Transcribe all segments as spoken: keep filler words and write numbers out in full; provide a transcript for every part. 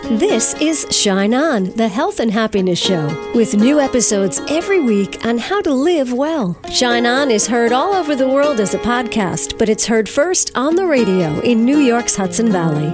This is Shine On, the health and happiness show, with new episodes every week on how to live well. Shine On is heard all over the world as a podcast, but it's heard first on the radio in New York's Hudson Valley.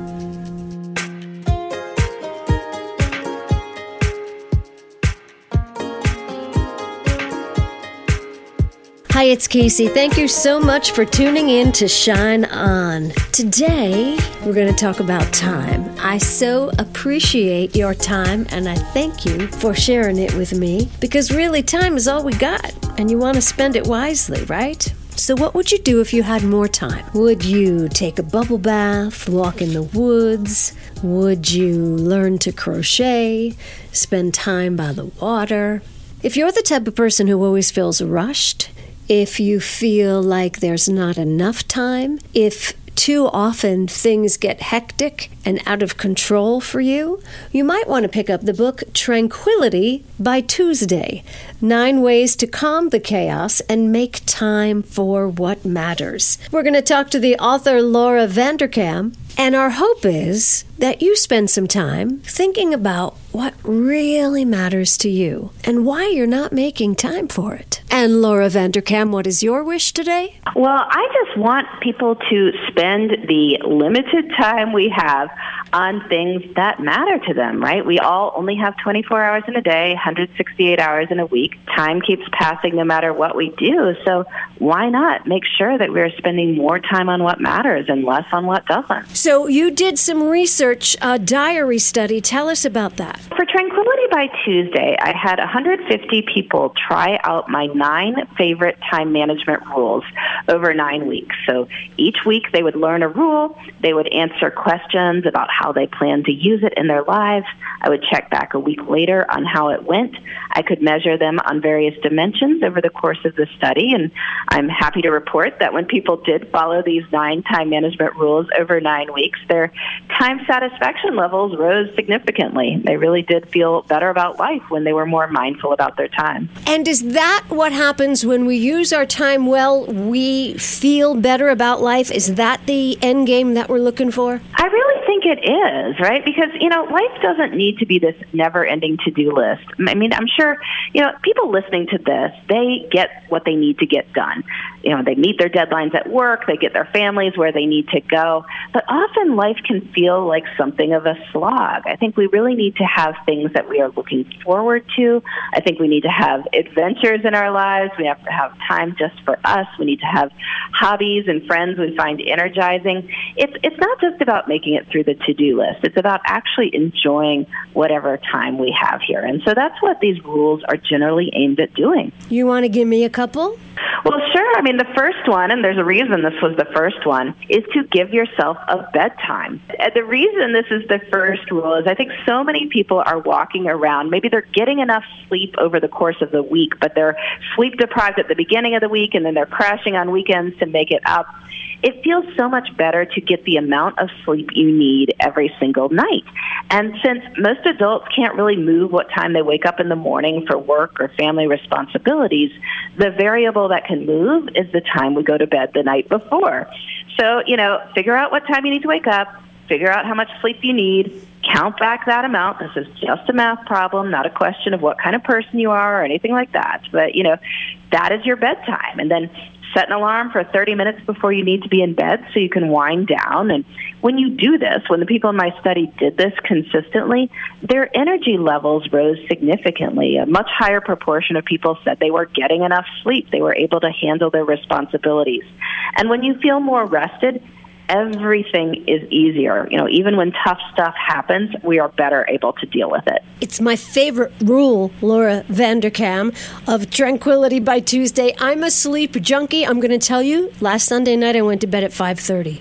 Hi, it's Casey. Thank you so much for tuning in to Shine On. Today, we're going to talk about time. I so appreciate your time, and I thank you for sharing it with me, because really, time is all we got, and you want to spend it wisely, right? So what would you do if you had more time? Would you take a bubble bath, walk in the woods? Would you learn to crochet, spend time by the water? If you're the type of person who always feels rushed, if you feel like there's not enough time, if too often things get hectic and out of control for you, you might want to pick up the book Tranquility by Tuesday. Nine Ways to Calm the Chaos and Make Time for What Matters. We're going to talk to the author Laura Vanderkam, and our hope is that you spend some time thinking about what really matters to you and why you're not making time for it. And Laura Vanderkam, what is your wish today? Well, I just want people to spend the limited time we have on things that matter to them, right? We all only have twenty-four hours in a day, one hundred sixty-eight hours in a week. Time keeps passing no matter what we do. So why not make sure that we're spending more time on what matters and less on what doesn't? So you did some research, a diary study. Tell us about that. For Tranquility by Tuesday, I had one hundred fifty people try out my nine favorite time management rules over nine weeks. So each week they would learn a rule. They would answer questions about how they plan to use it in their lives. I would check back a week later on how it went. I could measure them on various dimensions over the course of the study, and I'm happy to report that when people did follow these nine time management rules over nine weeks, their time satisfaction levels rose significantly. They really did feel better about life when they were more mindful about their time. And is that what happens when we use our time well? We feel better about life? Is that the end game that we're looking for? I really think it is, right? Because, you know, life doesn't need to be this never-ending to-do list. I mean, I'm sure, you know, people listening to this, they get what they need to get done. You know, they meet their deadlines at work, they get their families where they need to go. But often life can feel like something of a slog. I think we really need to have things that we are looking forward to. I think we need to have adventures in our lives. We have to have time just for us. We need to have hobbies and friends we find energizing. It's it's not just about making it through the to-do list. It's about actually enjoying whatever time we have here. And so that's what these rules are generally aimed at doing. You want to give me a couple? Well, sure. I mean, the first one, and there's a reason this was the first one, is to give yourself a bedtime. The reason this is the first rule is I think so many people are walking around. Maybe they're getting enough sleep over the course of the week, but they're sleep deprived at the beginning of the week, and then they're crashing on weekends to make it up. It feels so much better to get the amount of sleep you need every single night. And since most adults can't really move what time they wake up in the morning for work or family responsibilities, the variable that can move is the time we go to bed the night before. So, you know, figure out what time you need to wake up, figure out how much sleep you need, count back that amount. This is just a math problem, not a question of what kind of person you are or anything like that. But, you know, that is your bedtime. And then set an alarm for thirty minutes before you need to be in bed so you can wind down. And when you do this, when the people in my study did this consistently, their energy levels rose significantly. A much higher proportion of people said they were getting enough sleep. They were able to handle their responsibilities. And when you feel more rested, everything is easier. You know, even when tough stuff happens, we are better able to deal with it. It's my favorite rule, Laura Vanderkam, of Tranquility by Tuesday. I'm a sleep junkie. I'm going to tell you, last Sunday night I went to bed at five thirty.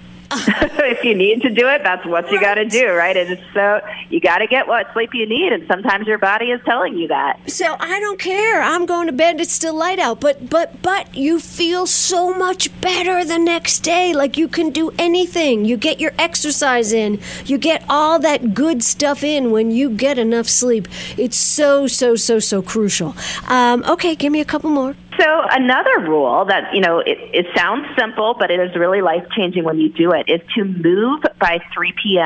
If you need to do it, that's what you got to do, right? It is so you got to get what sleep you need, and sometimes your body is telling you that. So I don't care. I'm going to bed. It's still light out, but but but you feel so much better the next day. Like you can do anything. You get your exercise in. You get all that good stuff in when you get enough sleep. It's so so so so crucial. Um, okay, give me a couple more. So another rule that, you know, it, it sounds simple, but it is really life-changing when you do it, is to move by three p.m.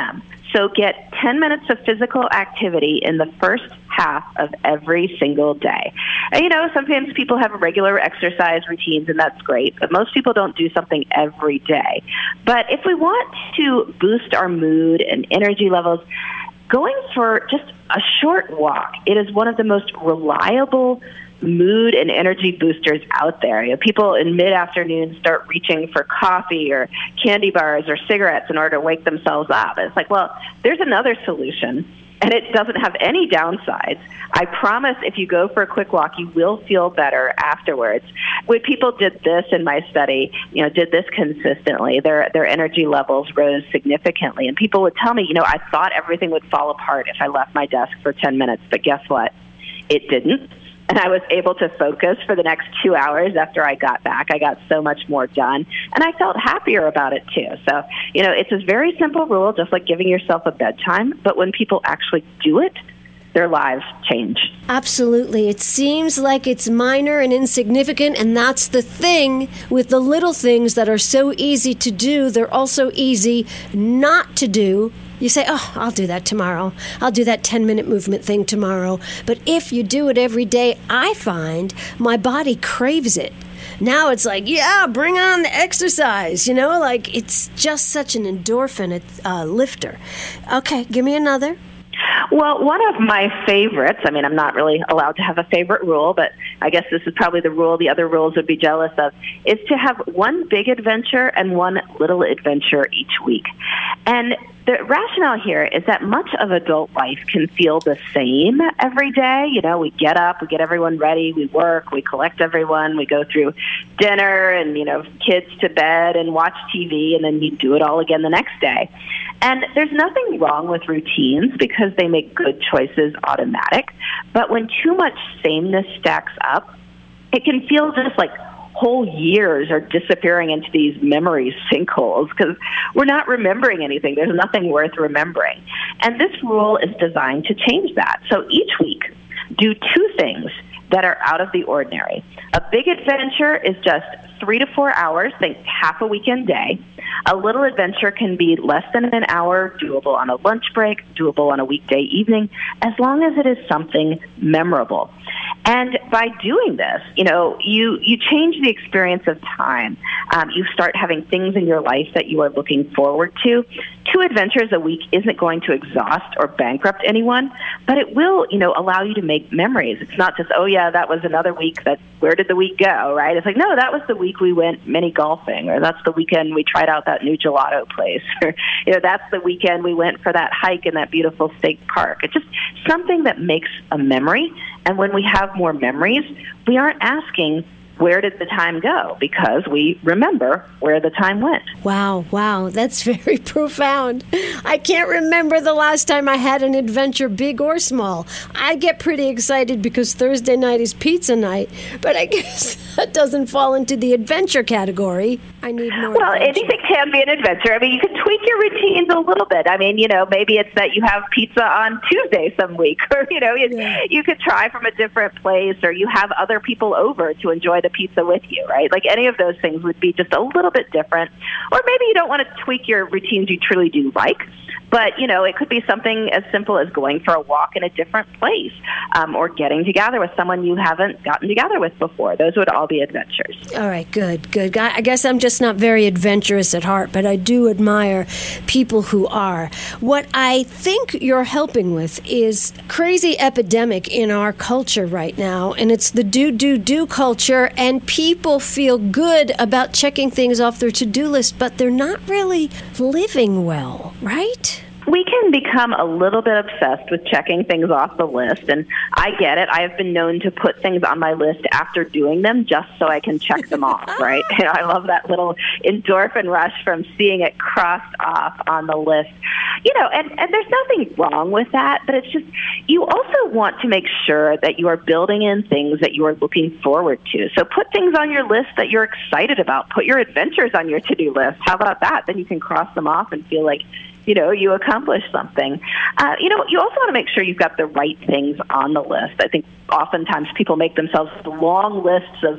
So get ten minutes of physical activity in the first half of every single day. And, you know, sometimes people have regular exercise routines, and that's great, but most people don't do something every day. But if we want to boost our mood and energy levels, going for just a short walk, it is one of the most reliable mood and energy boosters out there. You know, people in mid-afternoon start reaching for coffee or candy bars or cigarettes in order to wake themselves up. It's like, well, there's another solution, and it doesn't have any downsides. I promise if you go for a quick walk, you will feel better afterwards. When people did this in my study, you know, did this consistently, their their energy levels rose significantly. And people would tell me, you know, I thought everything would fall apart if I left my desk for ten minutes, but guess what? It didn't. And I was able to focus for the next two hours after I got back. I got so much more done, and I felt happier about it, too. So, you know, it's a very simple rule, just like giving yourself a bedtime. But when people actually do it, their lives change. Absolutely. It seems like it's minor and insignificant, and that's the thing with the little things that are so easy to do. They're also easy not to do. You say, oh, I'll do that tomorrow. I'll do that ten-minute movement thing tomorrow. But if you do it every day, I find my body craves it. Now it's like, yeah, bring on the exercise. You know, like it's just such an endorphin uh, lifter. Okay, give me another. Well, one of my favorites, I mean, I'm not really allowed to have a favorite rule, but I guess this is probably the rule the other rules would be jealous of, is to have one big adventure and one little adventure each week. And the rationale here is that much of adult life can feel the same every day. You know, we get up, we get everyone ready, we work, we collect everyone, we go through dinner and, you know, kids to bed and watch T V, and then you do it all again the next day. And there's nothing wrong with routines because they make good choices automatic. But when too much sameness stacks up, it can feel just like whole years are disappearing into these memory sinkholes because we're not remembering anything. There's nothing worth remembering. And this rule is designed to change that. So each week, do two things that are out of the ordinary. A big adventure is just three to four hours, think half a weekend day. A little adventure can be less than an hour, doable on a lunch break, doable on a weekday evening, as long as it is something memorable. And by doing this, you know, you, you change the experience of time. Um, you start having things in your life that you are looking forward to. Two adventures a week isn't going to exhaust or bankrupt anyone, but it will, you know, allow you to make memories. It's not just, oh, yeah, that was another week. That where did the week go, right? It's like, no, that was the week we went mini golfing, or that's the weekend we tried out that new gelato place, or, you know, that's the weekend we went for that hike in that beautiful state park. It's just something that makes a memory. And when we have more memories, we aren't asking, where did the time go? Because we remember where the time went. Wow, wow, that's very profound. I can't remember the last time I had an adventure, big or small. I get pretty excited because Thursday night is pizza night, but I guess that doesn't fall into the adventure category. I need more Well, adventure. anything can be an adventure. I mean, you can tweak your routines a little bit. I mean, you know, maybe it's that you have pizza on Tuesday some week, or, you know, you, Yeah. you could try from a different place, or you have other people over to enjoy the pizza with you, right? Like any of those things would be just a little bit different. Or maybe you don't want to tweak your routines you truly do like, but, you know, it could be something as simple as going for a walk in a different place, um, or getting together with someone you haven't gotten together with before. Those would all be adventures. All right, good, good. I guess I'm just not very adventurous at heart, but I do admire people who are. What I think you're helping with is crazy epidemic in our culture right now, and it's the do, do, do culture, and people feel good about checking things off their to-do list, but they're not really living well, right? We can become a little bit obsessed with checking things off the list, and I get it. I have been known to put things on my list after doing them just so I can check them off, right? You know, I love that little endorphin rush from seeing it crossed off on the list. You know, and, and there's nothing wrong with that, but it's just you also want to make sure that you are building in things that you are looking forward to. So put things on your list that you're excited about. Put your adventures on your to-do list. How about that? Then you can cross them off and feel like, you know, you accomplished something. Uh, you know, you also want to make sure you've got the right things on the list. I think oftentimes people make themselves long lists of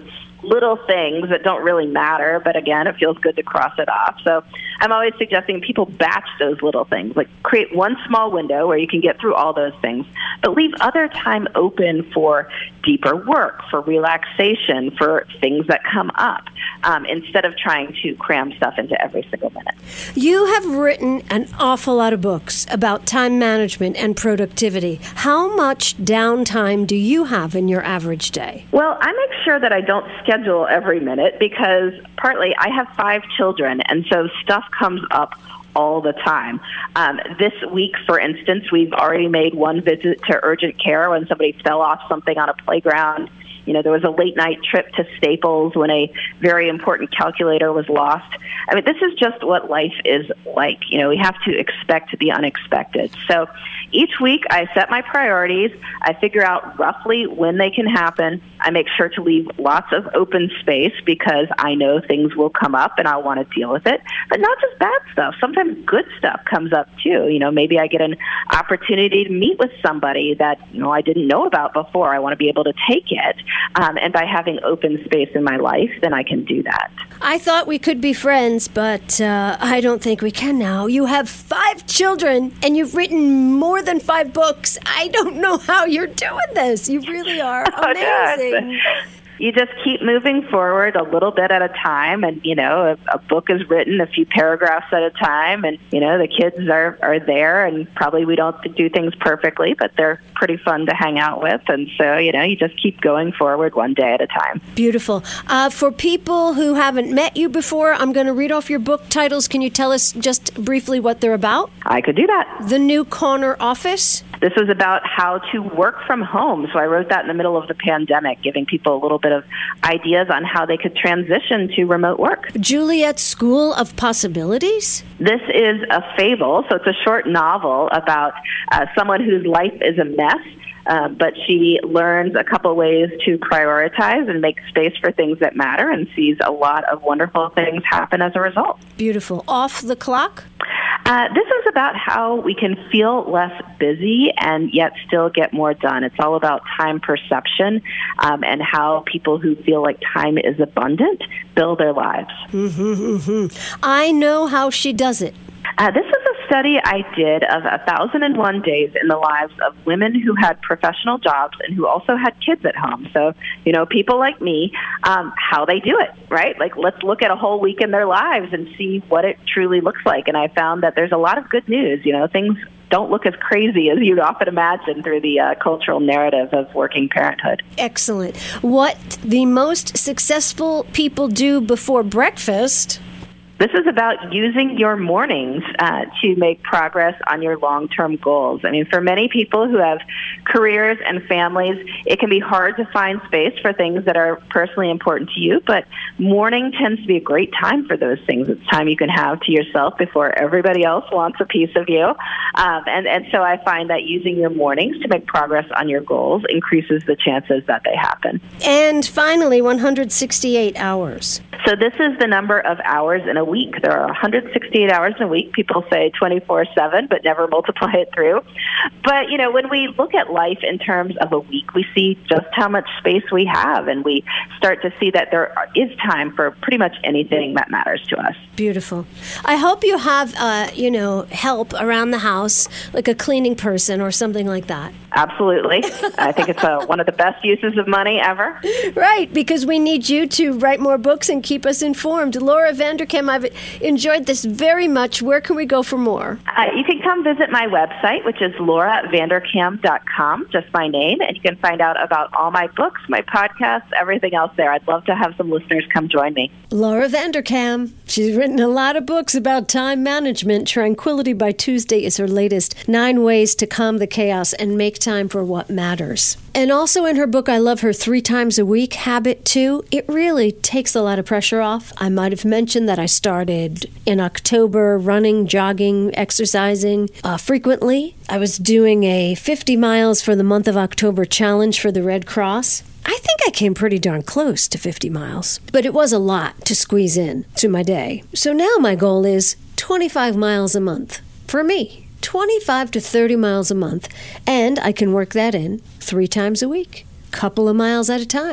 little things that don't really matter, but again, it feels good to cross it off. So I'm always suggesting people batch those little things, like create one small window where you can get through all those things, but leave other time open for deeper work, for relaxation, for things that come up, um, instead of trying to cram stuff into every single minute. You have written an awful lot of books about time management and productivity. How much downtime do you have in your average day? Well, I make sure that I don't schedule every minute because partly I have five children, and so stuff comes up all the time. Um, this week, for instance, we've already made one visit to urgent care when somebody fell off something on a playground. You know, there was a late night trip to Staples when a very important calculator was lost. I mean, this is just what life is like. You know, we have to expect the unexpected. So each week I set my priorities. I figure out roughly when they can happen. I make sure to leave lots of open space because I know things will come up and I want to deal with it. But not just bad stuff. Sometimes good stuff comes up too. You know, maybe I get an opportunity to meet with somebody that, you know, I didn't know about before. I want to be able to take it. Um, and by having open space in my life, then I can do that. I thought we could be friends, but uh, I don't think we can now. You have five children, and you've written more than five books. I don't know how you're doing this. You really are amazing. Oh, you just keep moving forward a little bit at a time, and, you know, a, a book is written a few paragraphs at a time, and, you know, the kids are, are there, and probably we don't do things perfectly, but they're pretty fun to hang out with, and so, you know, you just keep going forward one day at a time. Beautiful. Uh, for people who haven't met you before, I'm going to read off your book titles. Can you tell us just briefly what they're about? I could do that. The New Corner Office. This was about how to work from home. So I wrote that in the middle of the pandemic, giving people a little bit of ideas on how they could transition to remote work. Juliet's School of Possibilities? This is a fable. So it's a short novel about uh, someone whose life is a mess. Uh, but she learns a couple ways to prioritize and make space for things that matter and sees a lot of wonderful things happen as a result. Beautiful. Off the Clock? Uh, this is about how we can feel less busy and yet still get more done. It's all about time perception um, and how people who feel like time is abundant build their lives. Mm-hmm, mm-hmm. I know how she does it. Uh, this is a study I did of one thousand one days in the lives of women who had professional jobs and who also had kids at home. So, you know, people like me, um, how they do it, right? Like, let's look at a whole week in their lives and see what it truly looks like. And I found that there's a lot of good news. You know, things don't look as crazy as you'd often imagine through the uh, cultural narrative of working parenthood. Excellent. What the most successful people do before breakfast. This is about using your mornings uh, to make progress on your long-term goals. I mean, for many people who have careers and families, it can be hard to find space for things that are personally important to you, but morning tends to be a great time for those things. It's time you can have to yourself before everybody else wants a piece of you. Um, and, and so I find that using your mornings to make progress on your goals increases the chances that they happen. And finally, one hundred sixty-eight hours. So this is the number of hours in a week. There are one hundred sixty-eight hours in a week. People say twenty-four seven, but never multiply it through. But, you know, when we look at life in terms of a week, we see just how much space we have, and we start to see that there is time for pretty much anything that matters to us. Beautiful. I hope you have, uh, you know, help around the house, like a cleaning person or something like that. Absolutely. I think it's uh, one of the best uses of money ever. Right, because we need you to write more books and keep us informed. Laura Vanderkam, I've enjoyed this very much. Where can we go for more? Uh, you can come visit my website, which is laura vanderkam dot com, just my name, and you can find out about all my books, my podcasts, everything else there. I'd love to have some listeners come join me. Laura Vanderkam. She's written a lot of books about time management. Tranquility by Tuesday is her latest. Nine ways to calm the chaos and make time for what matters. And also in her book, I love her three times a week habit too. It really takes a lot of pressure off. I might have mentioned that I started in October running, jogging, exercising uh, frequently. I was doing a fifty miles for the month of October challenge for the Red Cross. I think I came pretty darn close to fifty miles, but it was a lot to squeeze in to my day. So now my goal is twenty-five miles a month for me. twenty-five to thirty miles a month, and I can work that in three times a week, couple of miles at a time.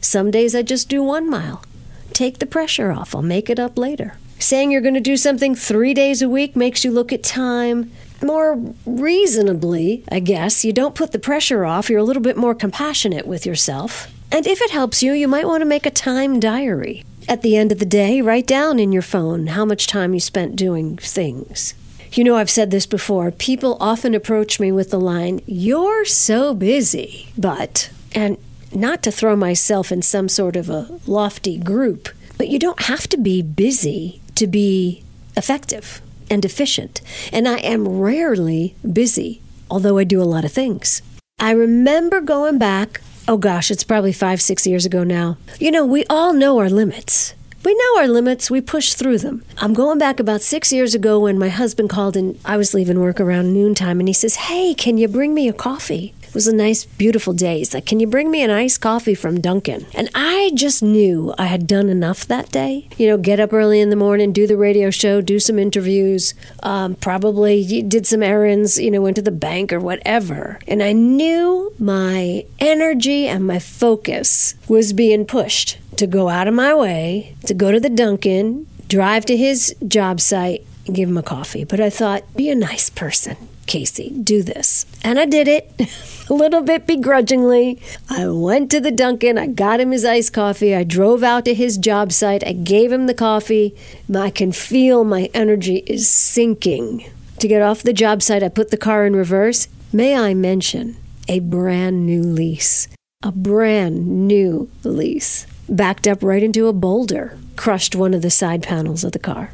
Some days I just do one mile. Take the pressure off. I'll make it up later. Saying you're going to do something three days a week makes you look at time more reasonably, I guess. You don't put the pressure off. You're a little bit more compassionate with yourself. And if it helps you, you might want to make a time diary. At the end of the day, write down in your phone how much time you spent doing things. You know, I've said this before. People often approach me with the line, "You're so busy." But, and not to throw myself in some sort of a lofty group, but you don't have to be busy to be effective and efficient. And I am rarely busy, although I do a lot of things. I remember going back, oh gosh, it's probably five, six years ago now. You know, we all know our limits. We know our limits. We push through them. I'm going back about six years ago when my husband called and I was leaving work around noontime and he says, "Hey, can you bring me a coffee?" It was a nice, beautiful day. He's like, "Can you bring me an iced coffee from Dunkin'?" And I just knew I had done enough that day. You know, get up early in the morning, do the radio show, do some interviews, um, probably did some errands, you know, went to the bank or whatever. And I knew my energy and my focus was being pushed to go out of my way, to go to the Dunkin', drive to his job site, and give him a coffee. But I thought, be a nice person, Casey, do this. And I did it, a little bit begrudgingly. I went to the Dunkin', I got him his iced coffee, I drove out to his job site, I gave him the coffee. I can feel my energy is sinking. To get off the job site, I put the car in reverse. May I mention, a brand new lease. A brand new lease. Backed up right into a boulder, crushed one of the side panels of the car.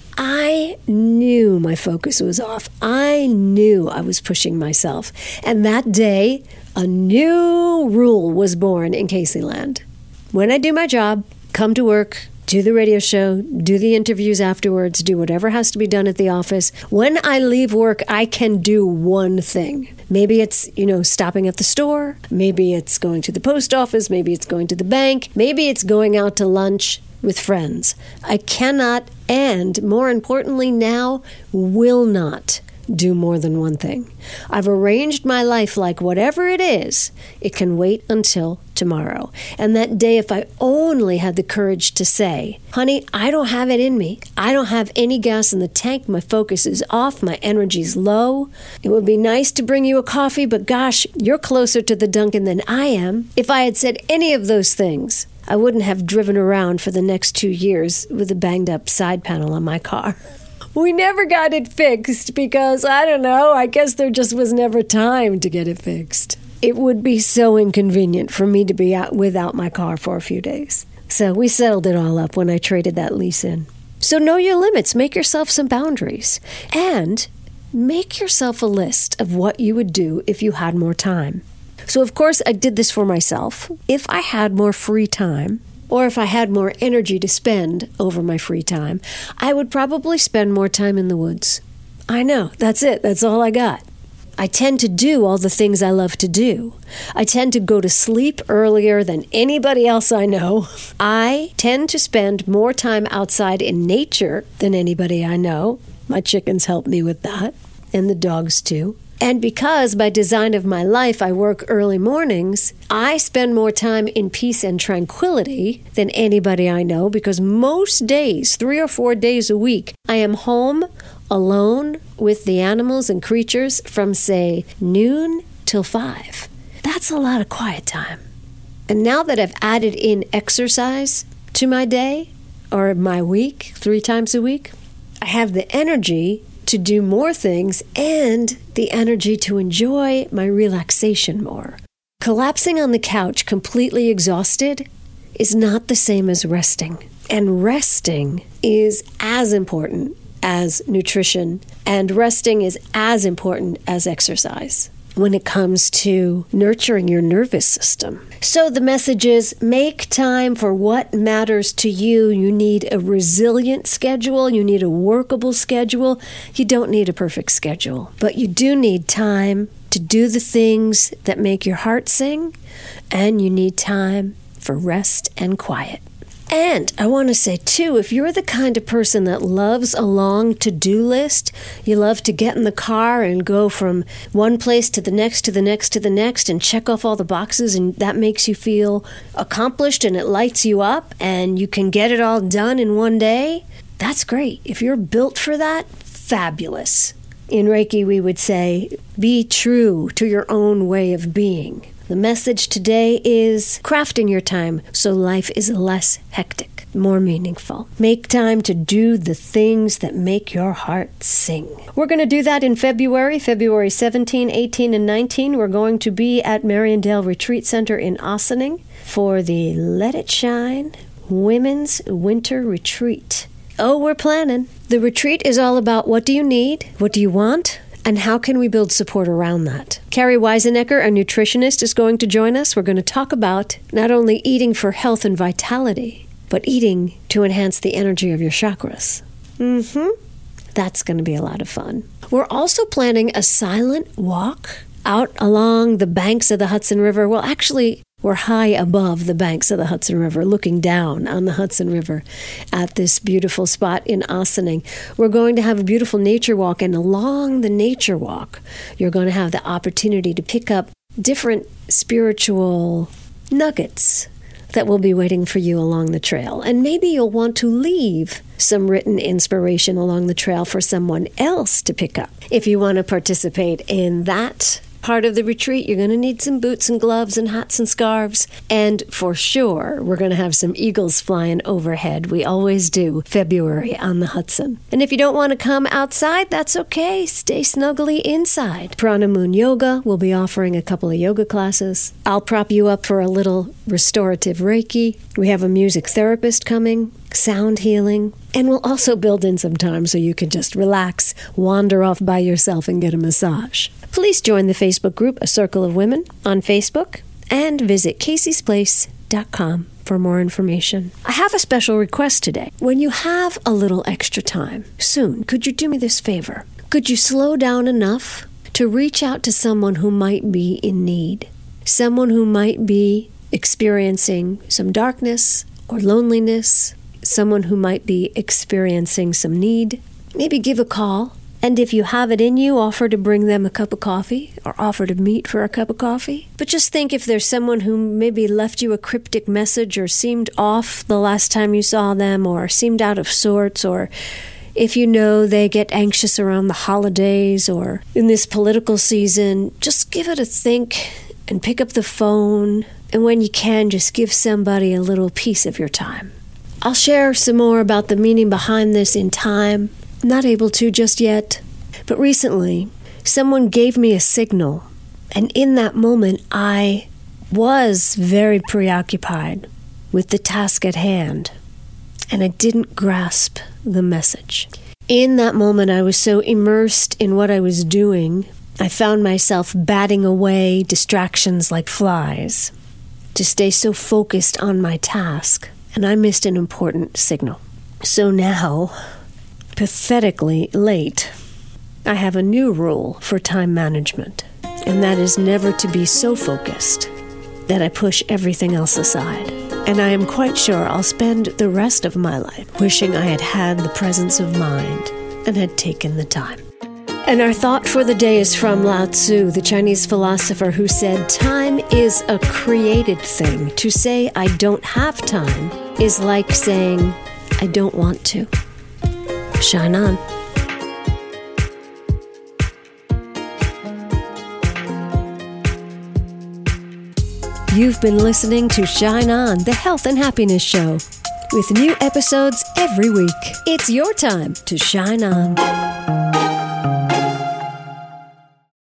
I knew my focus was off. I knew I was pushing myself. And that day, a new rule was born in Casey Land. When I do my job, come to work, do the radio show, do the interviews afterwards, do whatever has to be done at the office. When I leave work, I can do one thing. Maybe it's, you know, stopping at the store. Maybe it's going to the post office. Maybe it's going to the bank. Maybe it's going out to lunch with friends. I cannot, and more importantly now, will not do more than one thing. I've arranged my life like whatever it is, it can wait until tomorrow. And that day, if I only had the courage to say, "Honey, I don't have it in me. I don't have any gas in the tank. My focus is off. My energy's low. It would be nice to bring you a coffee, but gosh, you're closer to the Dunkin' than I am." If I had said any of those things, I wouldn't have driven around for the next two years with a banged up side panel on my car. We never got it fixed because, I don't know, I guess there just was never time to get it fixed. It would be so inconvenient for me to be out without my car for a few days. So we settled it all up when I traded that lease in. So know your limits. Make yourself some boundaries. And make yourself a list of what you would do if you had more time. So, of course, I did this for myself. If I had more free time, or if I had more energy to spend over my free time, I would probably spend more time in the woods. I know, that's it. That's all I got. I tend to do all the things I love to do. I tend to go to sleep earlier than anybody else I know. I tend to spend more time outside in nature than anybody I know. My chickens help me with that, and the dogs too. And because by design of my life I work early mornings, I spend more time in peace and tranquility than anybody I know, because most days, three or four days a week, I am home alone with the animals and creatures from, say, noon till five. That's a lot of quiet time. And now that I've added in exercise to my day or my week, three times a week, I have the energy to do more things and the energy to enjoy my relaxation more. Collapsing on the couch completely exhausted is not the same as resting. And resting is as important as nutrition, and resting is as important as exercise when it comes to nurturing your nervous system. So the message is, make time for what matters to you. You need a resilient schedule. You need a workable schedule. You don't need a perfect schedule, but you do need time to do the things that make your heart sing, and you need time for rest and quiet. And I want to say, too, if you're the kind of person that loves a long to-do list, you love to get in the car and go from one place to the next, to the next, to the next, and check off all the boxes, and that makes you feel accomplished, and it lights you up, and you can get it all done in one day, that's great. If you're built for that, fabulous. In Reiki, we would say, be true to your own way of being. The message today is crafting your time so life is less hectic, more meaningful. Make time to do the things that make your heart sing. We're going to do that in February, February seventeenth, eighteenth, and nineteenth. We're going to be at Mariandale Retreat Center in Ossining for the Let It Shine Women's Winter Retreat. Oh, we're planning. The retreat is all about what do you need, what do you want, and how can we build support around that? Carrie Weisenecker, a nutritionist, is going to join us. We're going to talk about not only eating for health and vitality, but eating to enhance the energy of your chakras. Mm-hmm. That's going to be a lot of fun. We're also planning a silent walk out along the banks of the Hudson River. Well, actually, we're high above the banks of the Hudson River, looking down on the Hudson River at this beautiful spot in Ossining. We're going to have a beautiful nature walk, and along the nature walk, you're going to have the opportunity to pick up different spiritual nuggets that will be waiting for you along the trail. And maybe you'll want to leave some written inspiration along the trail for someone else to pick up. If you want to participate in that part of the retreat, you're going to need some boots and gloves and hats and scarves. And for sure, we're going to have some eagles flying overhead. We always do February on the Hudson. And if you don't want to come outside, that's okay. Stay snugly inside. Prana Moon Yoga will be offering a couple of yoga classes. I'll prop you up for a little restorative Reiki. We have a music therapist coming, sound healing, and we'll also build in some time so you can just relax, wander off by yourself, and get a massage. Please join the Facebook group, A Circle of Women, on Facebook, and visit Casey's Place dot com for more information. I have a special request today. When you have a little extra time, soon, could you do me this favor? Could you slow down enough to reach out to someone who might be in need? Someone who might be experiencing some darkness or loneliness, someone who might be experiencing some need. Maybe give a call. And if you have it in you, offer to bring them a cup of coffee or offer to meet for a cup of coffee. But just think, if there's someone who maybe left you a cryptic message or seemed off the last time you saw them or seemed out of sorts, or if you know they get anxious around the holidays or in this political season, just give it a think and pick up the phone. And when you can, just give somebody a little piece of your time. I'll share some more about the meaning behind this in time. Not able to just yet, but recently someone gave me a signal, and in that moment I was very preoccupied with the task at hand, and I didn't grasp the message. In that moment I was so immersed in what I was doing, I found myself batting away distractions like flies to stay so focused on my task, and I missed an important signal. So now, pathetically late, I have a new rule for time management, and that is never to be so focused that I push everything else aside. And I am quite sure I'll spend the rest of my life wishing I had had the presence of mind and had taken the time. And our thought for the day is from Lao Tzu, the Chinese philosopher, who said, "Time is a created thing. To say I don't have time is like saying I don't want to." Shine on. You've been listening to Shine On, the Health and Happiness Show, with new episodes every week. It's your time to shine on.